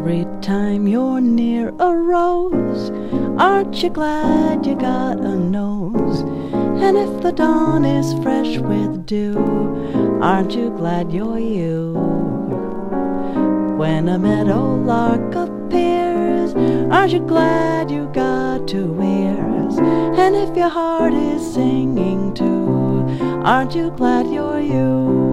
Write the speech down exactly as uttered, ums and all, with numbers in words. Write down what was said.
Every time you're near a rose, aren't you glad you got a nose? And if the dawn is fresh with dew, aren't you glad you're you? When a meadowlark appears, aren't you glad you got two ears? And if your heart is singing too, aren't you glad you're you?